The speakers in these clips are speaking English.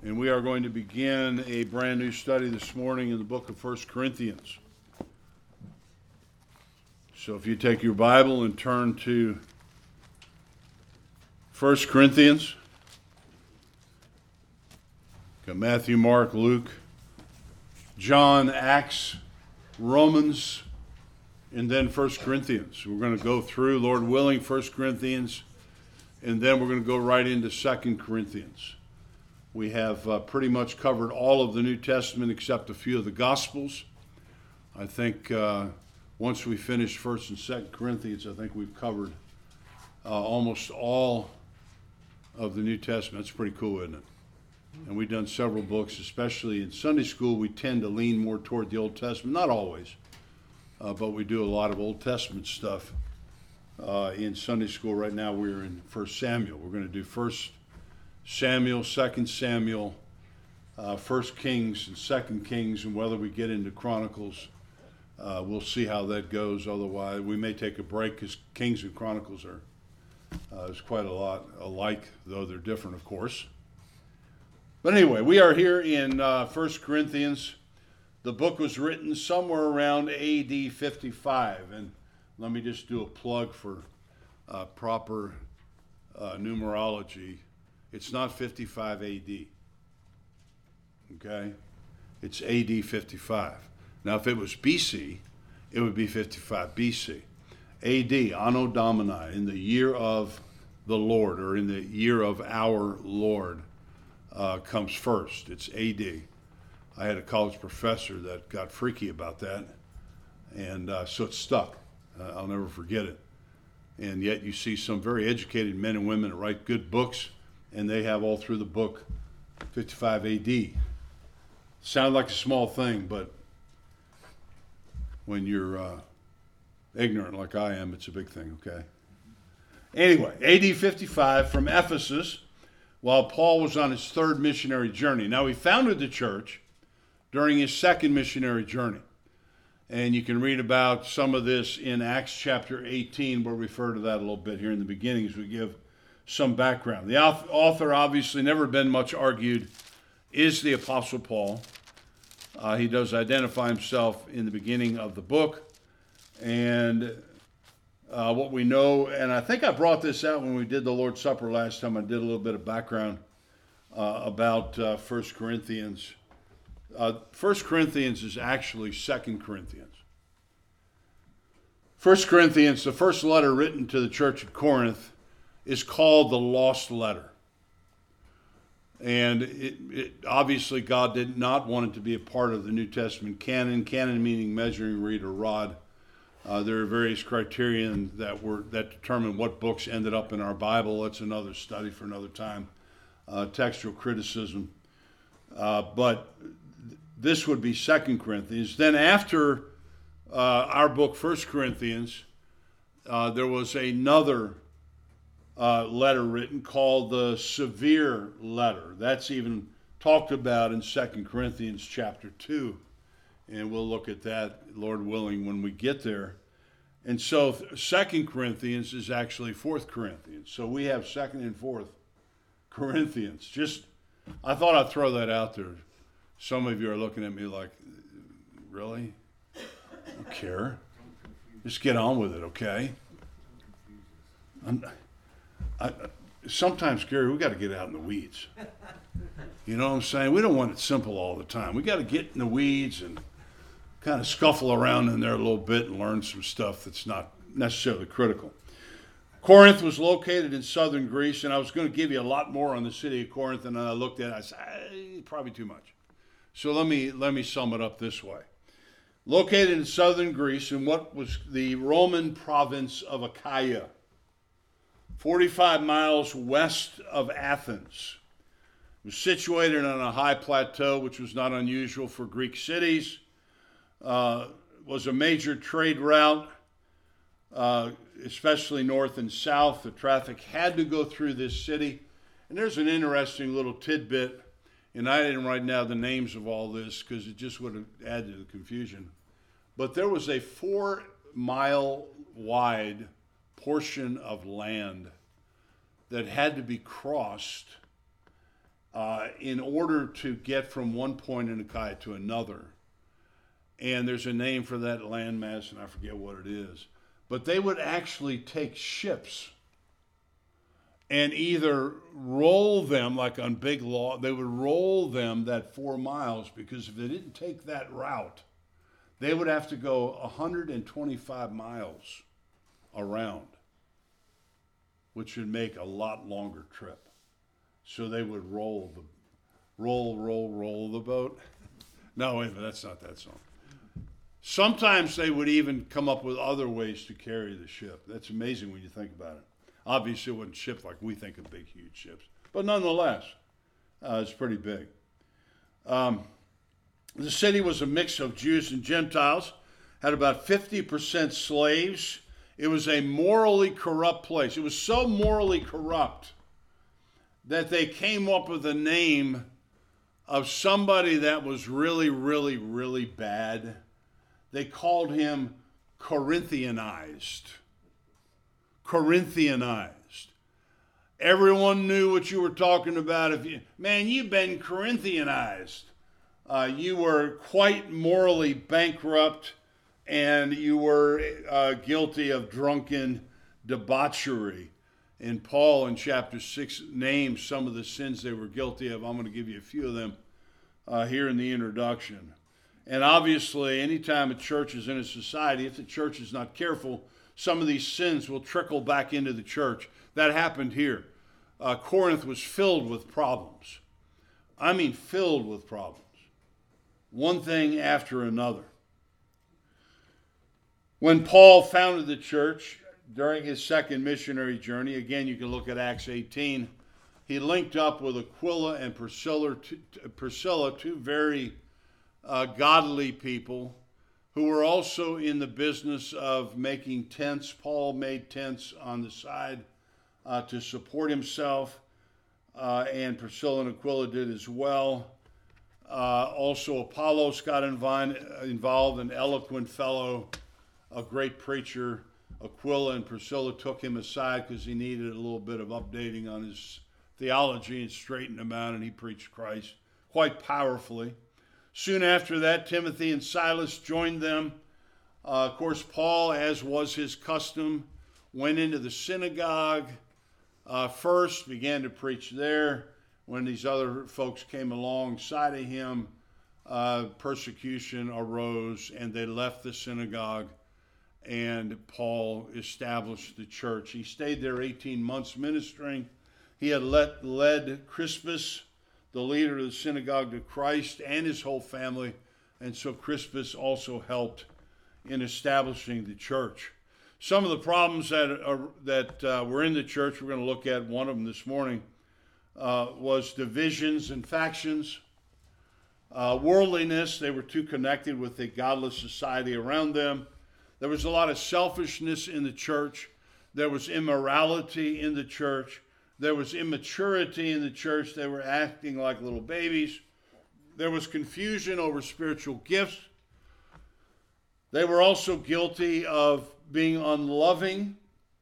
And we are going to begin a brand new study this morning in the book of 1 Corinthians. So if you take your Bible and turn to 1 Corinthians, got Matthew, Mark, Luke, John, Acts, Romans, and then 1 Corinthians. We're going to go through, Lord willing, 1 Corinthians, and then we're going to go right into 2 Corinthians. We have pretty much covered all of the New Testament except a few of the Gospels. I think once we finish 1 and 2 Corinthians, I think we've covered almost all of the New Testament. That's pretty cool, isn't it? And we've done several books, especially in Sunday school. We tend to lean more toward the Old Testament, not always, but we do a lot of Old Testament stuff in Sunday school. Right now we're in 1 Samuel. We're going to do 1 Samuel, 2 Samuel, 1 Kings, and 2 Kings, and whether we get into Chronicles, we'll see how that goes. Otherwise, we may take a break because Kings and Chronicles are there's quite a lot alike, though they're different, of course. But anyway, we are here in 1 Corinthians. The book was written somewhere around AD 55, and let me just do a plug for proper numerology. It's not 55 AD, okay? It's AD 55. Now, if it was BC, it would be 55 BC. AD, Anno Domini, in the year of the Lord, or in the year of our Lord, comes first. It's AD. I had a college professor that got freaky about that, and so it stuck. I'll never forget it. And yet you see some very educated men and women that write good books, and they have all through the book 55 AD. Sounds like a small thing, but when you're ignorant like I am, it's a big thing, okay? Anyway, AD 55 from Ephesus, while Paul was on his third missionary journey. Now, he founded the church during his second missionary journey. And you can read about some of this in Acts chapter 18. We'll refer to that a little bit here in the beginning as we give some background. The author, obviously never been much argued, is the Apostle Paul. He does identify himself in the beginning of the book. And what we know, and I think I brought this out when we did the Lord's Supper last time. I did a little bit of background about 1 Corinthians. 1 Corinthians is actually 2 Corinthians. 1 Corinthians, the first letter written to the church at Corinth, is called the Lost Letter. And it obviously God did not want it to be a part of the New Testament canon. Canon meaning measuring reed or rod. There are various criterion that determine what books ended up in our Bible. That's another study for another time. Textual criticism. But this would be 2 Corinthians. Then after our book, 1 Corinthians, there was another letter written called the Severe Letter. That's even talked about in 2 Corinthians chapter 2. And we'll look at that, Lord willing, when we get there. And so 2 Corinthians is actually 4 Corinthians. So we have 2nd and 4th Corinthians. I thought I'd throw that out there. Some of you are looking at me like, really? I don't care. Just get on with it, okay? Sometimes, Gary, we got to get out in the weeds. You know what I'm saying? We don't want it simple all the time. We got to get in the weeds and kind of scuffle around in there a little bit and learn some stuff that's not necessarily critical. Corinth was located in southern Greece, and I was going to give you a lot more on the city of Corinth, and then I looked at it, I said, probably too much. So let me sum it up this way. Located in southern Greece in what was the Roman province of Achaia, 45 miles west of Athens. It was situated on a high plateau, which was not unusual for Greek cities. Was a major trade route, especially north and south. The traffic had to go through this city. And there's an interesting little tidbit, and I didn't write down the names of all this because it just would have added to the confusion. But there was a 4-mile wide portion of land that had to be crossed in order to get from one point in Achaia to another. And there's a name for that landmass, and I forget what it is. But they would actually take ships and either roll them, like on Big Law, they would roll them that 4 miles, because if they didn't take that route, they would have to go 125 miles around, which would make a lot longer trip. So they would roll the boat. No, wait a minute, that's not that song. Sometimes they would even come up with other ways to carry the ship. That's amazing when you think about it. Obviously, it wasn't shipped like we think of big, huge ships. But nonetheless, it's pretty big. The city was a mix of Jews and Gentiles, had about 50% slaves. It was a morally corrupt place. It was so morally corrupt that they came up with a name of somebody that was really, really, really bad. They called him Corinthianized. Corinthianized. Everyone knew what you were talking about. You've been Corinthianized. You were quite morally bankrupt, and you were guilty of drunken debauchery. And Paul in chapter 6 names some of the sins they were guilty of. I'm going to give you a few of them here in the introduction. And obviously, anytime a church is in a society, if the church is not careful, some of these sins will trickle back into the church. That happened here. Corinth was filled with problems. I mean, filled with problems. One thing after another. When Paul founded the church during his second missionary journey, again, you can look at Acts 18, he linked up with Aquila and Priscilla, two very godly people who were also in the business of making tents. Paul made tents on the side to support himself, and Priscilla and Aquila did as well. Also, Apollos got involved, an eloquent fellow, a great preacher. Aquila and Priscilla took him aside because he needed a little bit of updating on his theology and straightened him out, and he preached Christ quite powerfully. Soon after that, Timothy and Silas joined them. Of course, Paul, as was his custom, went into the synagogue first, began to preach there. When these other folks came alongside of him, persecution arose, and they left the synagogue, and Paul established the church. He stayed there 18 months ministering. He had led Crispus, the leader of the synagogue, to Christ and his whole family, and so Crispus also helped in establishing the church. Some of the problems that were in the church, we're going to look at one of them this morning, was divisions and factions. Worldliness, they were too connected with the godless society around them. There was a lot of selfishness in the church. There was immorality in the church. There was immaturity in the church. They were acting like little babies. There was confusion over spiritual gifts. They were also guilty of being unloving,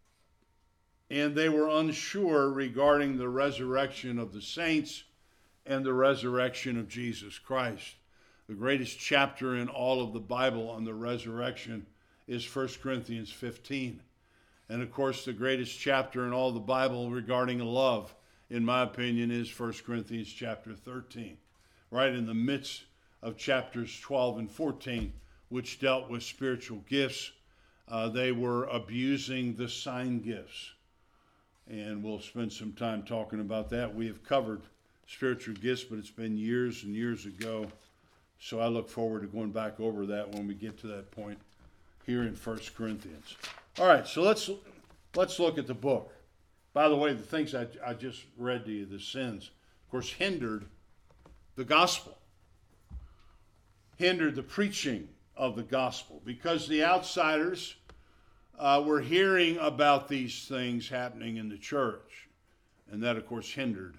and they were unsure regarding the resurrection of the saints and the resurrection of Jesus Christ. The greatest chapter in all of the Bible on the resurrection is 1 Corinthians 15. And of course, the greatest chapter in all the Bible regarding love, in my opinion, is 1 Corinthians chapter 13, right in the midst of chapters 12 and 14, which dealt with spiritual gifts. They were abusing the sign gifts. And we'll spend some time talking about that. We have covered spiritual gifts, but it's been years and years ago. So I look forward to going back over that when we get to that point here in 1 Corinthians. All right, so let's look at the book. By the way, the things I just read to you, the sins, of course, hindered the gospel, hindered the preaching of the gospel, because the outsiders were hearing about these things happening in the church, and that, of course, hindered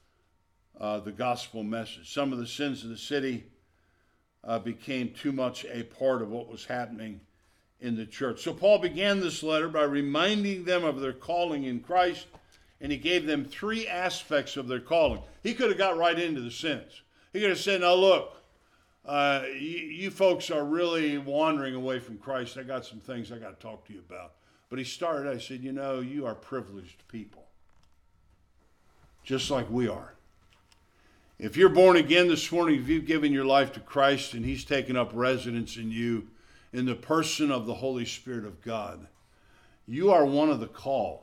the gospel message. Some of the sins of the city became too much a part of what was happening in the church. So Paul began this letter by reminding them of their calling in Christ and he gave them three aspects of their calling. He could have got right into the sentence. He could have said, now look, you folks are really wandering away from Christ. I got some things I got to talk to you about. But he started, I said, you are privileged people, just like we are. If you're born again this morning, if you've given your life to Christ and he's taken up residence in you in the person of the Holy Spirit of God, you are one of the called.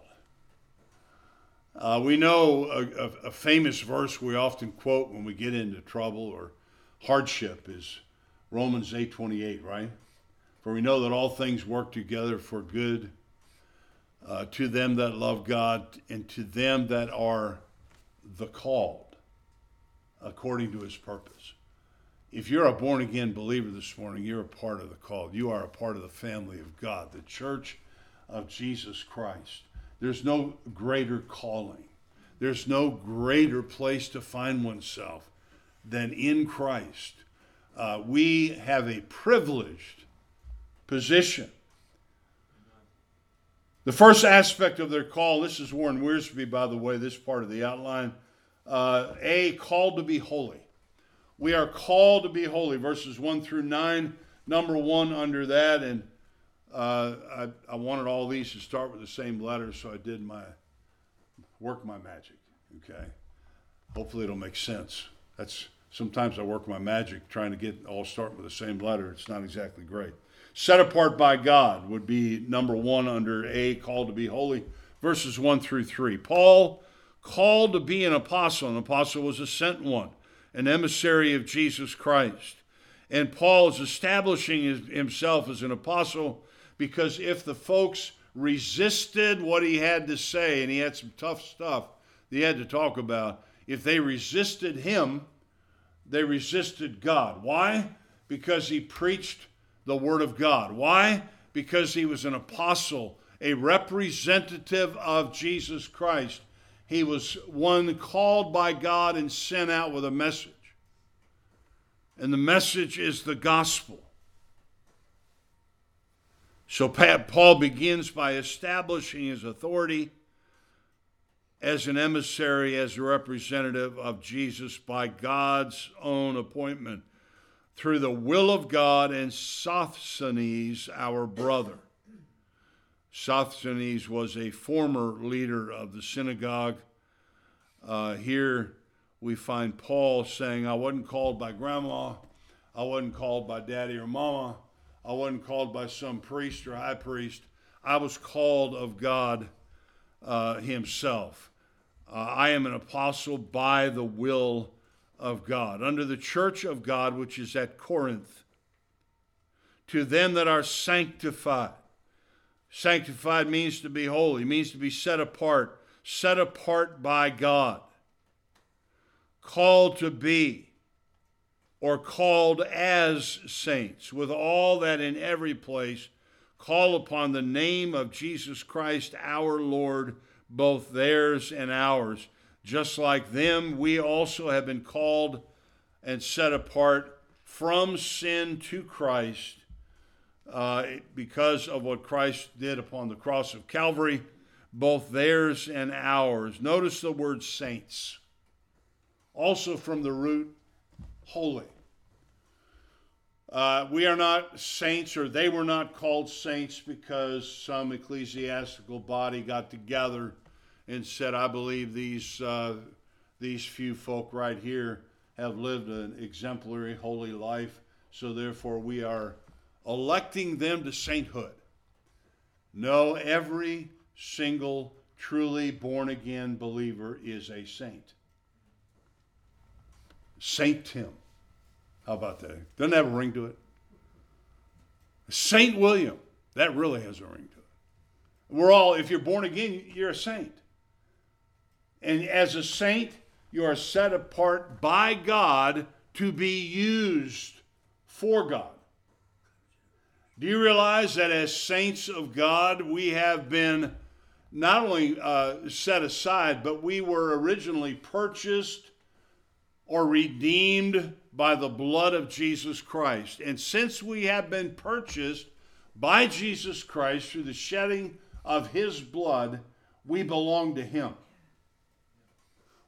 We know a famous verse we often quote when we get into trouble or hardship is Romans 8:28, right? For we know that all things work together for good to them that love God and to them that are the called according to his purpose. If you're a born-again believer this morning, you're a part of the called. You are a part of the family of God, the church of Jesus Christ. There's no greater calling. There's no greater place to find oneself than in Christ. We have a privileged position. The first aspect of their call, this is Warren Wiersbe, by the way, this part of the outline, called to be holy. We are called to be holy, verses 1 through 9, number 1 under that, and I wanted all these to start with the same letter, so I did my magic, okay? Hopefully it'll make sense. Sometimes I work my magic trying to get all starting with the same letter. It's not exactly great. Set apart by God would be number 1 under A, called to be holy, verses 1 through 3. Paul, called to be an apostle. An apostle was a sent one, an emissary of Jesus Christ. And Paul is establishing himself as an apostle because if the folks resisted what he had to say, and he had some tough stuff that he had to talk about, if they resisted him, they resisted God. Why? Because he preached the word of God. Why? Because he was an apostle, a representative of Jesus Christ. He was one called by God and sent out with a message. And the message is the gospel. So Paul begins by establishing his authority as an emissary, as a representative of Jesus by God's own appointment through the will of God and Sosthenes, our brother. Sosthenes was a former leader of the synagogue. Here we find Paul saying, I wasn't called by grandma. I wasn't called by daddy or mama. I wasn't called by some priest or high priest. I was called of God himself. I am an apostle by the will of God, under the church of God, which is at Corinth, to them that are sanctified. Sanctified means to be holy, means to be set apart by God, called to be, or called as saints, with all that in every place call upon the name of Jesus Christ our Lord, both theirs and ours. Just like them, we also have been called and set apart from sin to Christ because of what Christ did upon the cross of Calvary, both theirs and ours. Notice the word saints, also from the root holy. We are not saints, or they were not called saints because some ecclesiastical body got together and said, I believe these few folk right here have lived an exemplary holy life, so therefore we are electing them to sainthood. No, every single truly born-again believer is a saint. Saint Tim. How about that? Doesn't that have a ring to it? Saint William. That really has a ring to it. We're all, if you're born again, you're a saint. And as a saint, you are set apart by God to be used for God. Do you realize that as saints of God, we have been not only set aside, but we were originally purchased or redeemed by the blood of Jesus Christ. And since we have been purchased by Jesus Christ through the shedding of his blood, we belong to him.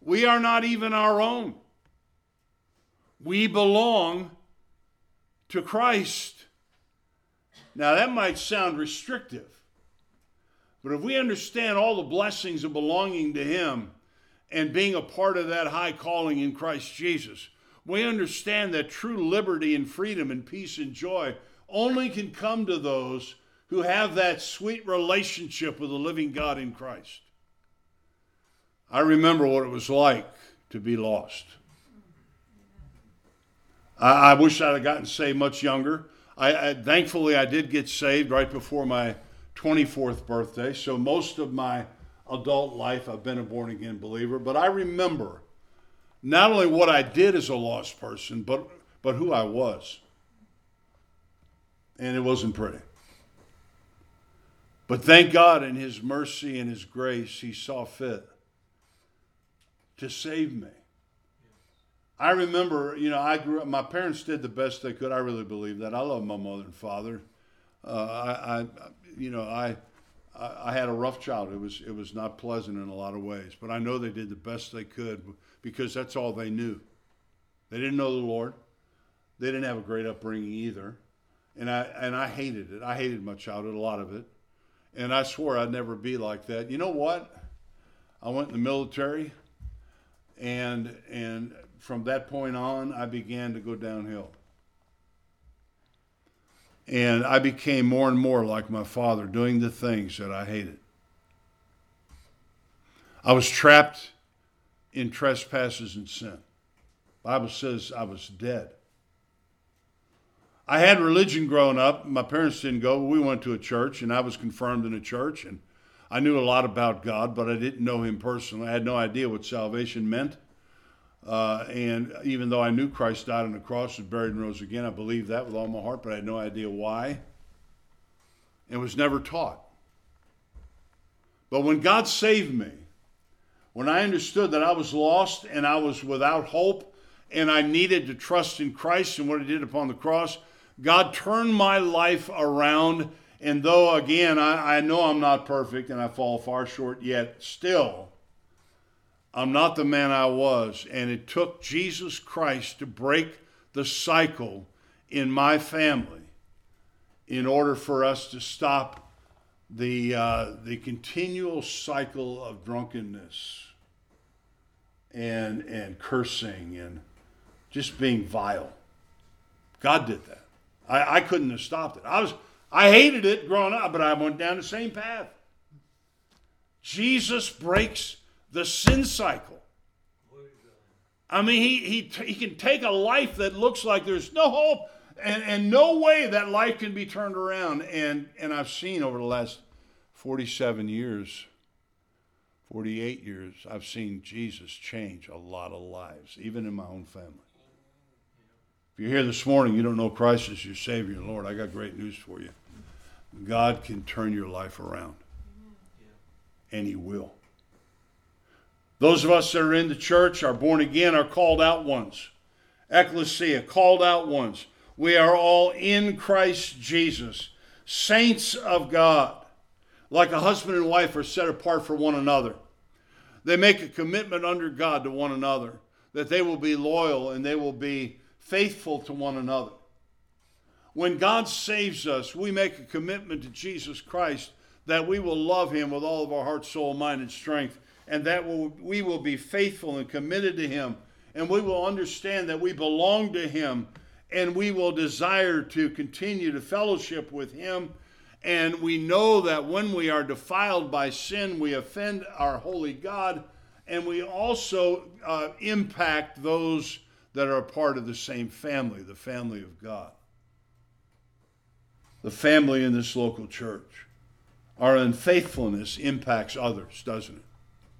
We are not even our own. We belong to Christ. Now that might sound restrictive, but if we understand all the blessings of belonging to Him and being a part of that high calling in Christ Jesus, we understand that true liberty and freedom and peace and joy only can come to those who have that sweet relationship with the living God in Christ. I remember what it was like to be lost. I wish I'd have gotten saved much younger. Thankfully, I did get saved right before my 24th birthday. So most of my adult life, I've been a born-again believer. But I remember not only what I did as a lost person, but who I was. And it wasn't pretty. But thank God in His mercy and His grace, He saw fit to save me. I remember, I grew up, my parents did the best they could. I really believe that. I love my mother and father. I had a rough childhood. It was not pleasant in a lot of ways, but I know they did the best they could because that's all they knew. They didn't know the Lord. They didn't have a great upbringing either. And I hated it. I hated my childhood, a lot of it. And I swore I'd never be like that. You know what? I went in the military, and from that point on, I began to go downhill. And I became more and more like my father, doing the things that I hated. I was trapped in trespasses and sin. The Bible says I was dead. I had religion growing up. My parents didn't go, but we went to a church, and I was confirmed in a church, and I knew a lot about God, but I didn't know Him personally. I had no idea what salvation meant. And even though I knew Christ died on the cross, was buried and rose again, I believed that with all my heart, but I had no idea why. And was never taught. But when God saved me, when I understood that I was lost and I was without hope and I needed to trust in Christ and what He did upon the cross, God turned my life around. And though, again, I know I'm not perfect and I fall far short yet, still, I'm not the man I was, and it took Jesus Christ to break the cycle in my family in order for us to stop the continual cycle of drunkenness and cursing and just being vile. God did that. I couldn't have stopped it. I hated it growing up, but I went down the same path. Jesus breaks the sin cycle. I mean, he can take a life that looks like there's no hope and no way that life can be turned around. And I've seen over the last 47 years, 48 years, I've seen Jesus change a lot of lives, even in my own family. If you're here this morning, you don't know Christ as your Savior and Lord, I got great news for you. God can turn your life around. And He will. Those of us that are in the church, are born again, are called out ones. Ecclesia, called out ones. We are all in Christ Jesus. Saints of God. Like a husband and wife are set apart for one another. They make a commitment under God to one another. That they will be loyal and they will be faithful to one another. When God saves us, we make a commitment to Jesus Christ that we will love Him with all of our heart, soul, mind, and strength. And that we will be faithful and committed to Him. And we will understand that we belong to Him. And we will desire to continue to fellowship with Him. And we know that when we are defiled by sin, we offend our holy God. And we also impact those that are a part of the same family, the family of God. The family in this local church. Our unfaithfulness impacts others, doesn't it?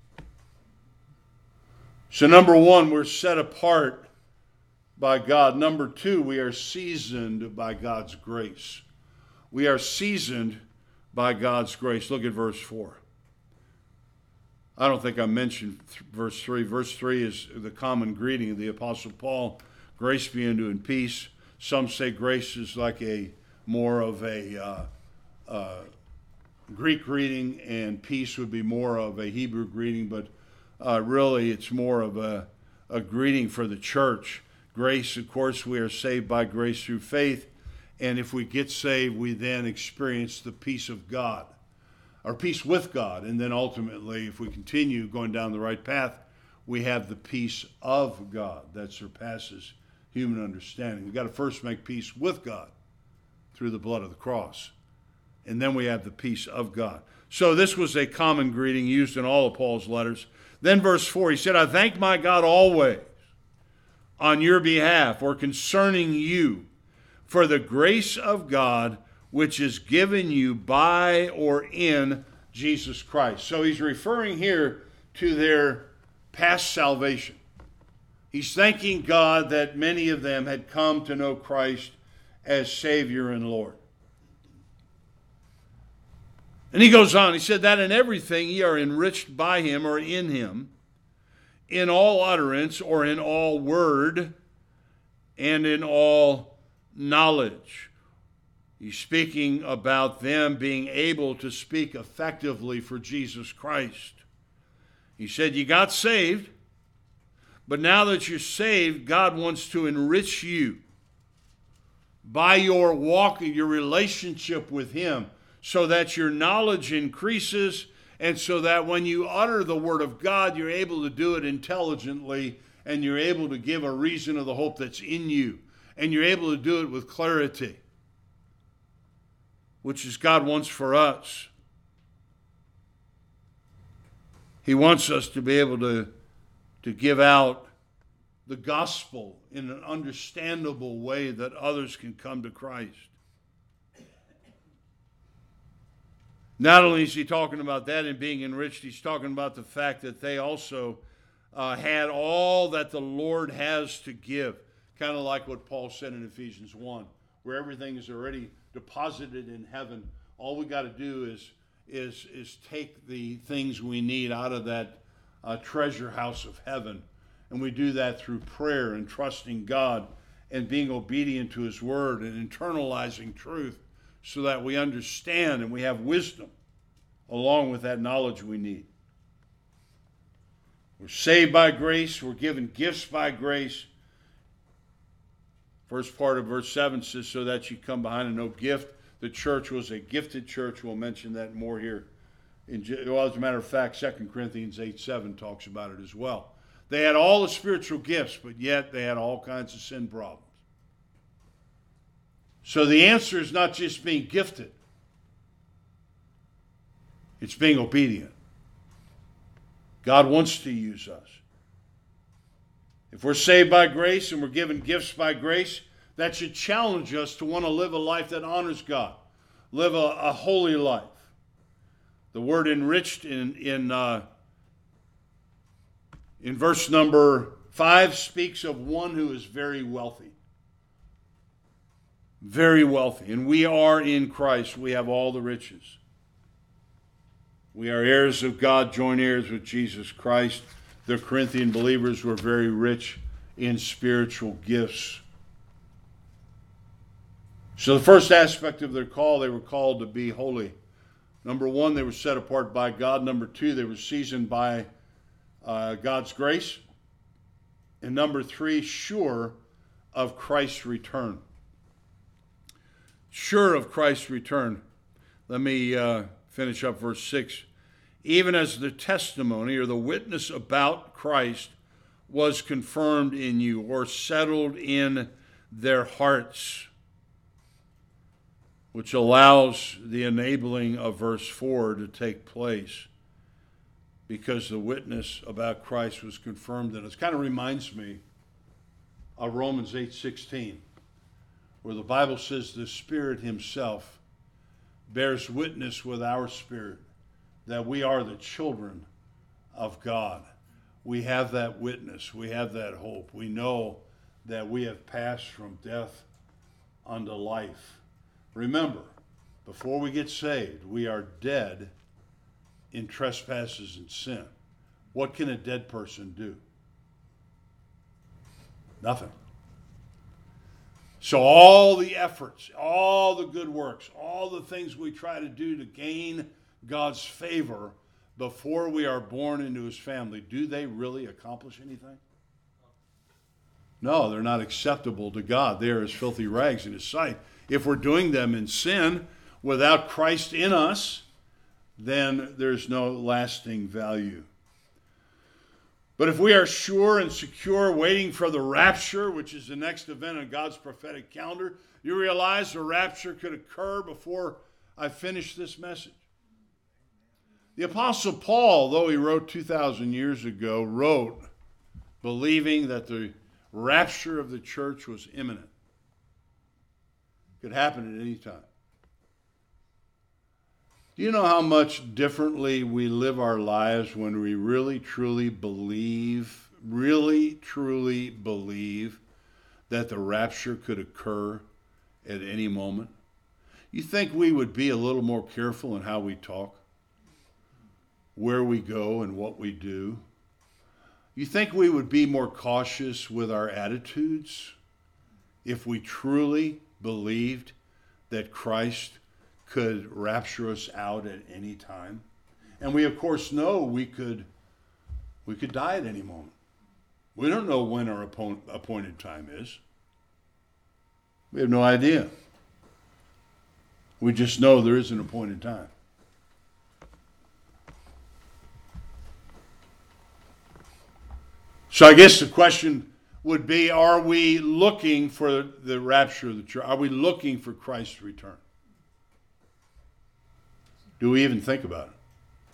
So number one, we're set apart by God. Number two, we are seasoned by God's grace. We are seasoned by God's grace. Look at verse 4. I don't think I mentioned verse 3. Verse 3 is the common greeting of the Apostle Paul. Grace be unto you and peace. Some say grace is like more of a Greek greeting, and peace would be more of a Hebrew greeting, but really it's more of a greeting for the church. Grace, of course, we are saved by grace through faith. And if we get saved, we then experience the peace of God, or peace with God. And then ultimately, if we continue going down the right path, we have the peace of God that surpasses human understanding. We've got to first make peace with God through the blood of the cross. And then we have the peace of God. So this was a common greeting used in all of Paul's letters. Then verse 4, he said, I thank my God always on your behalf, or concerning you, for the grace of God which is given you by or in Jesus Christ. So he's referring here to their past salvation. He's thanking God that many of them had come to know Christ as Savior and Lord. And he goes on, he said that in everything ye are enriched by him or in him, in all utterance or in all word and in all knowledge. He's speaking about them being able to speak effectively for Jesus Christ. He said, you got saved, but now that you're saved, God wants to enrich you by your walk, your relationship with him, so that your knowledge increases, and so that when you utter the word of God, you're able to do it intelligently, and you're able to give a reason of the hope that's in you, and you're able to do it with clarity, which is God wants for us. He wants us to be able to give out the gospel in an understandable way that others can come to Christ. Not only is he talking about that and being enriched, he's talking about the fact that they also had all that the Lord has to give. Kind of like what Paul said in Ephesians 1, where everything is already deposited in heaven. All we got to do is take the things we need out of that treasure house of heaven. And we do that through prayer and trusting God and being obedient to his word and internalizing truth, so that we understand and we have wisdom along with that knowledge we need. We're saved by grace. We're given gifts by grace. First part of verse 7 says, so that you come behind and no gift. The church was a gifted church. We'll mention that more here. Well, as a matter of fact, 2 Corinthians 8:7 talks about it as well. They had all the spiritual gifts, but yet they had all kinds of sin problems. So the answer is not just being gifted. It's being obedient. God wants to use us. If we're saved by grace and we're given gifts by grace, that should challenge us to want to live a life that honors God. Live a holy life. The word enriched in verse number 5 speaks of one who is very wealthy. Very wealthy. And we are in Christ. We have all the riches. We are heirs of God, joint heirs with Jesus Christ. The Corinthian believers were very rich in spiritual gifts. So the first aspect of their call, they were called to be holy. Number one, they were set apart by God. Number two, they were seasoned by God's grace. And number three, sure of Christ's return. Sure of Christ's return. Let me finish up verse 6. Even as the testimony or the witness about Christ was confirmed in you or settled in their hearts, which allows the enabling of verse 4 to take place, because the witness about Christ was confirmed in us. Kind of reminds me of Romans 8:16, where the Bible says the Spirit himself bears witness with our spirit that we are the children of God. We have that witness. We have that hope. We know that we have passed from death unto life. Remember, before we get saved, we are dead in trespasses and sin. What can a dead person do? Nothing. So all the efforts, all the good works, all the things we try to do to gain God's favor before we are born into his family, do they really accomplish anything? No, they're not acceptable to God. They are as filthy rags in his sight. If we're doing them in sin without Christ in us, then there's no lasting value. But if we are sure and secure, waiting for the rapture, which is the next event on God's prophetic calendar, you realize the rapture could occur before I finish this message. The Apostle Paul, though he wrote 2,000 years ago, wrote believing that the rapture of the church was imminent. Could happen at any time. Do you know how much differently we live our lives when we really, truly believe that the rapture could occur at any moment? You think we would be a little more careful in how we talk, where we go, and what we do? You think we would be more cautious with our attitudes if we truly believed that Christ could rapture us out at any time? And we, of course, know we could die at any moment. We don't know when our appointed time is. We have no idea. We just know there is an appointed time. So I guess the question would be, are we looking for the rapture of the church? Are we looking for Christ's return? Do we even think about it?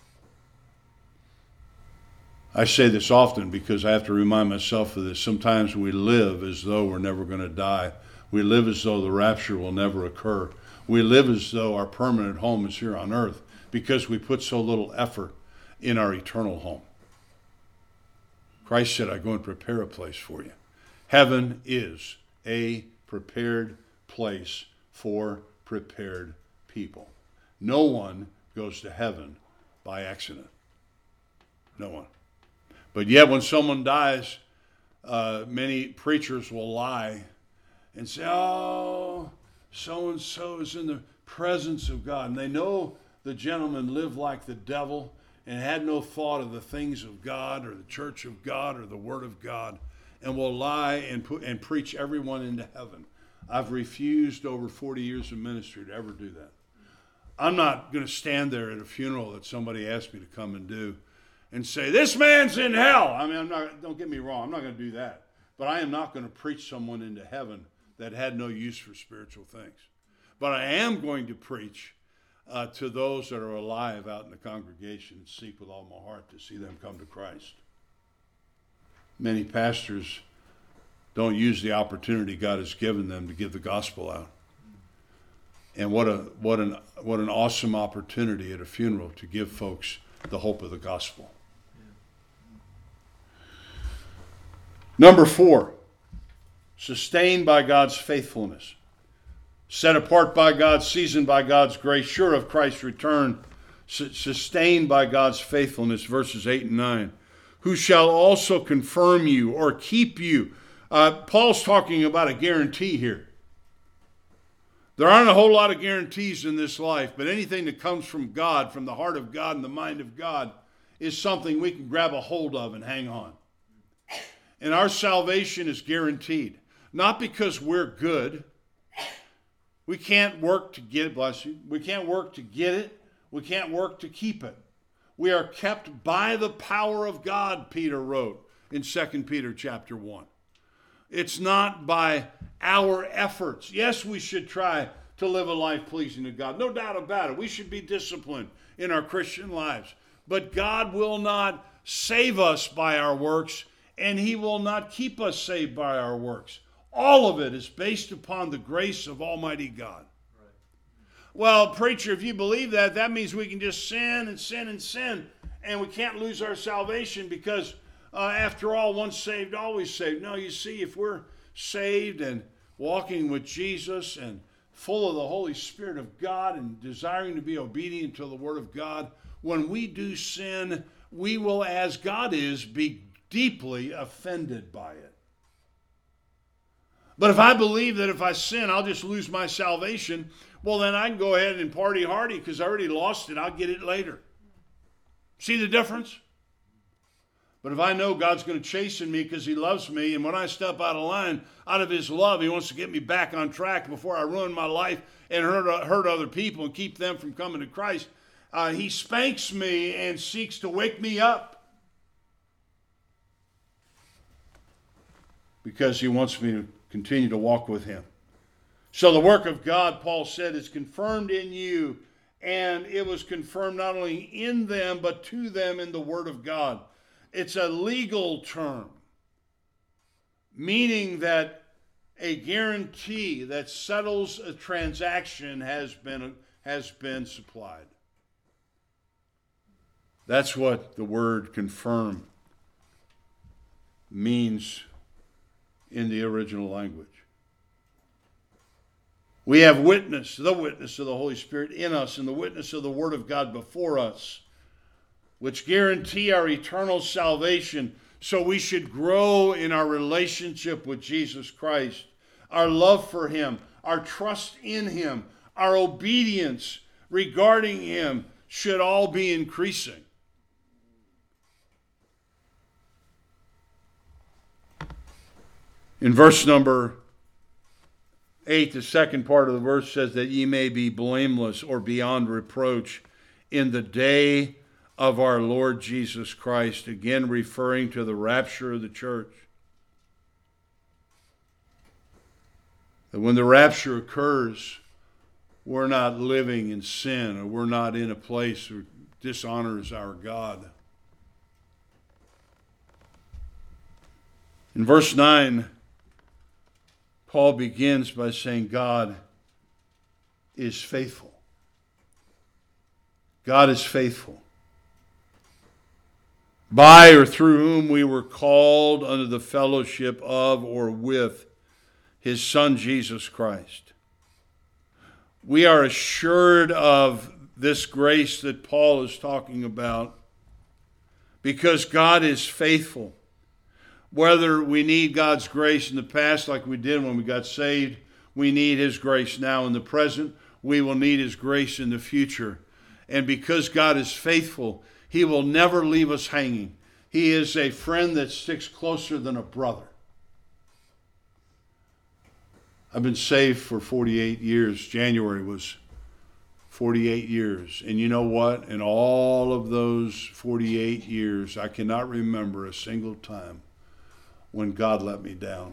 I say this often because I have to remind myself of this. Sometimes we live as though we're never going to die. We live as though the rapture will never occur. We live as though our permanent home is here on earth because we put so little effort in our eternal home. Christ said, I go and prepare a place for you. Heaven is a prepared place for prepared people. No one goes to heaven by accident. No one. But yet when someone dies, many preachers will lie and say, oh, so-and-so is in the presence of God. And they know the gentleman lived like the devil and had no thought of the things of God or the church of God or the word of God, and will lie and preach everyone into heaven. I've refused over 40 years of ministry to ever do that. I'm not going to stand there at a funeral that somebody asked me to come and do and say, this man's in hell. I mean, don't get me wrong, I'm not going to do that. But I am not going to preach someone into heaven that had no use for spiritual things. But I am going to preach to those that are alive out in the congregation and seek with all my heart to see them come to Christ. Many pastors don't use the opportunity God has given them to give the gospel out. And what an awesome opportunity at a funeral to give folks the hope of the gospel. Number 4, sustained by God's faithfulness. Set apart by God, seasoned by God's grace, sure of Christ's return, sustained by God's faithfulness, verses 8 and 9. Who shall also confirm you or keep you. Paul's talking about a guarantee here. There aren't a whole lot of guarantees in this life, but anything that comes from God, from the heart of God and the mind of God, is something we can grab a hold of and hang on. And our salvation is guaranteed. Not because we're good. We can't work to get it, bless you. We can't work to get it. We can't work to keep it. We are kept by the power of God, Peter wrote in 2 Peter chapter 1. It's not by our efforts. Yes, we should try to live a life pleasing to God. No doubt about it. We should be disciplined in our Christian lives. But God will not save us by our works, and he will not keep us saved by our works. All of it is based upon the grace of Almighty God. Right. Well, preacher, if you believe that, that means we can just sin and sin and sin, and we can't lose our salvation because after all, once saved, always saved. No, you see, if we're saved and walking with Jesus and full of the Holy Spirit of God and desiring to be obedient to the Word of God, when we do sin, we will, as God is, be deeply offended by it. But if I believe that if I sin, I'll just lose my salvation, well, then I can go ahead and party hardy because I already lost it. I'll get it later. See the difference? But if I know God's going to chasten me because he loves me, and when I step out of line, out of his love, he wants to get me back on track before I ruin my life and hurt other people and keep them from coming to Christ, he spanks me and seeks to wake me up because he wants me to continue to walk with him. So the work of God, Paul said, is confirmed in you, and it was confirmed not only in them, but to them in the Word of God. It's a legal term, meaning that a guarantee that settles a transaction has been supplied. That's what the word confirm means in the original language. We have the witness of the Holy Spirit in us, and the witness of the Word of God before us, which guarantee our eternal salvation. So we should grow in our relationship with Jesus Christ, our love for him, our trust in him, our obedience regarding him should all be increasing. In verse number 8, the second part of the verse says that ye may be blameless or beyond reproach in the day of our Lord Jesus Christ, again referring to the rapture of the church. That when the rapture occurs, we're not living in sin, or we're not in a place that dishonors our God. In verse 9, Paul begins by saying God is faithful. God is faithful. By or through whom we were called unto the fellowship of or with his Son Jesus Christ. We are assured of this grace that Paul is talking about because God is faithful. Whether we need God's grace in the past like we did when we got saved, we need his grace now in the present. We will need his grace in the future. And because God is faithful, he will never leave us hanging. He is a friend that sticks closer than a brother. I've been saved for 48 years. January was 48 years. And you know what? In all of those 48 years, I cannot remember a single time when God let me down.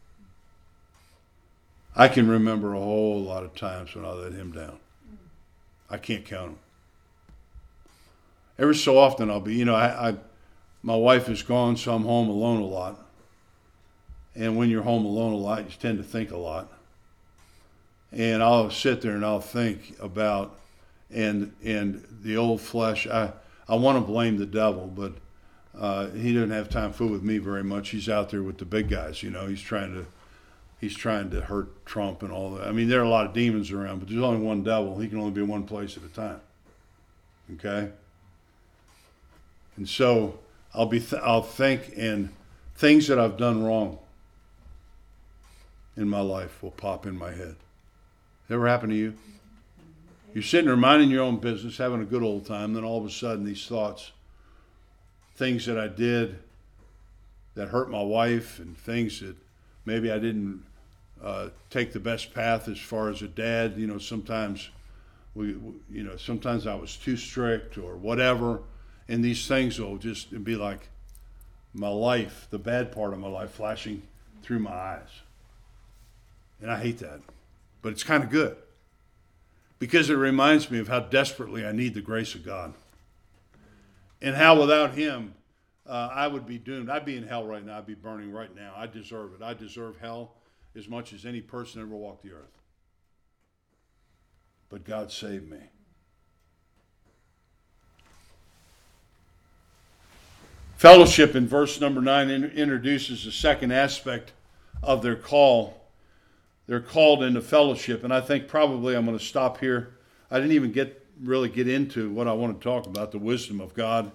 I can remember a whole lot of times when I let him down. I can't count them. Every so often I'll be, my wife is gone, so I'm home alone a lot. And when you're home alone a lot, you tend to think a lot. And I'll sit there and I'll think about, and the old flesh, I want to blame the devil, but he doesn't have time to fool with me very much. He's out there with the big guys, he's trying to hurt Trump and all that. I mean, there are a lot of demons around, but there's only one devil. He can only be one place at a time. Okay? And so I'll think, and things that I've done wrong in my life will pop in my head. Ever happened to you? You're sitting there minding your own business, having a good old time, then all of a sudden these thoughts, things that I did that hurt my wife, and things that maybe I didn't take the best path as far as a dad. Sometimes sometimes I was too strict or whatever. And these things will just be like my life, the bad part of my life, flashing through my eyes. And I hate that. But it's kind of good. Because it reminds me of how desperately I need the grace of God. And how without him, I would be doomed. I'd be in hell right now. I'd be burning right now. I deserve it. I deserve hell as much as any person ever walked the earth. But God saved me. Fellowship in verse number 9 introduces the second aspect of their call. They're called into fellowship, and I think probably I'm going to stop here. I didn't even really get into what I want to talk about, the wisdom of God.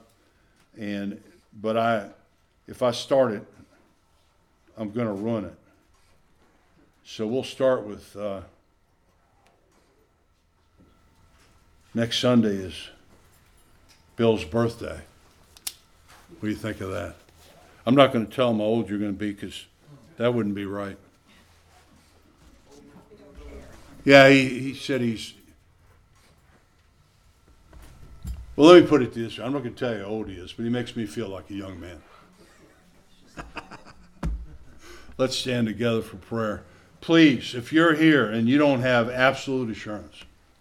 But if I start it, I'm going to ruin it. So we'll start with next Sunday is Bill's birthday. What do you think of that? I'm not going to tell him how old you're going to be because that wouldn't be right. Yeah, he said he's... Well, let me put it this way. I'm not going to tell you how old he is, but he makes me feel like a young man. Let's stand together for prayer. Please, if you're here and you don't have absolute assurance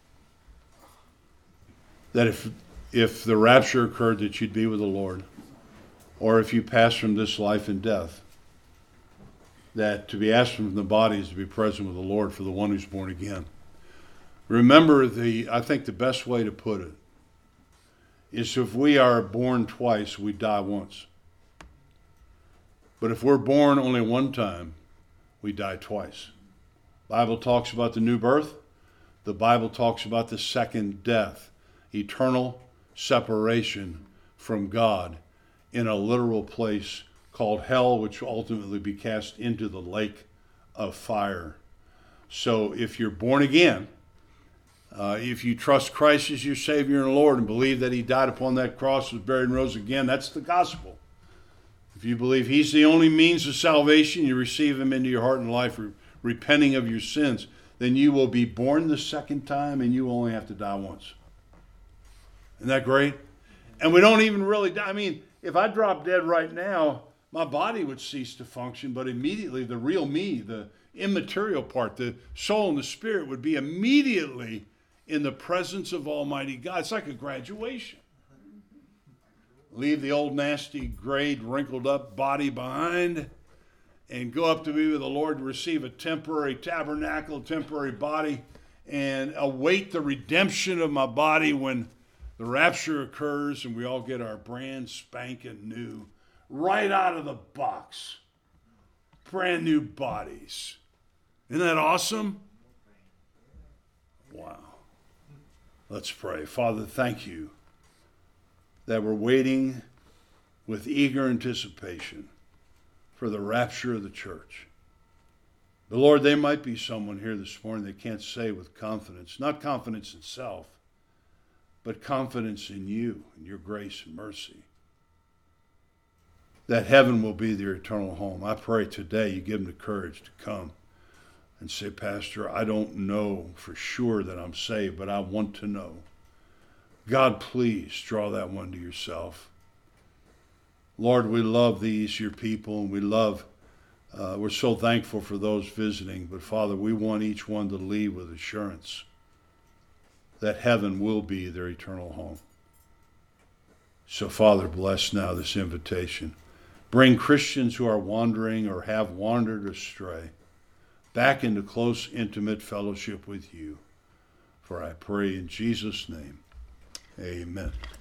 that if the rapture occurred that you'd be with the Lord, or if you pass from this life in death, that to be absent from the body is to be present with the Lord for the one who's born again. Remember, I think the best way to put it is if we are born twice, we die once. But if we're born only one time, we die twice. The Bible talks about the new birth. The Bible talks about the second death, eternal separation from God in a literal place called hell, which will ultimately be cast into the lake of fire. So if you're born again, if you trust Christ as your Savior and Lord and believe that He died upon that cross, was buried and rose again, that's the gospel. If you believe He's the only means of salvation, you receive Him into your heart and life, repenting of your sins, then you will be born the second time and you only have to die once. Isn't that great? And we don't even really die. I mean, if I drop dead right now, my body would cease to function, but immediately the real me, the immaterial part, the soul and the spirit would be immediately in the presence of Almighty God. It's like a graduation. Leave the old nasty, grayed, wrinkled up body behind and go up to be with the Lord to receive a temporary tabernacle, temporary body, and await the redemption of my body when the rapture occurs and we all get our brand spanking new, right out of the box, brand new bodies. Isn't that awesome? Wow. Let's pray. Father, thank you that we're waiting with eager anticipation for the rapture of the church. But Lord, there might be someone here this morning that can't say with confidence, not confidence in self, but confidence in you and your grace and mercy, that heaven will be their eternal home. I pray today you give them the courage to come and say, Pastor, I don't know for sure that I'm saved, but I want to know. God, please draw that one to yourself. Lord, we love these, your people, and we're so thankful for those visiting. But Father, we want each one to leave with assurance that heaven will be their eternal home. So Father, bless now this invitation. Bring Christians who are wandering or have wandered astray back into close, intimate fellowship with you. For I pray in Jesus' name, amen.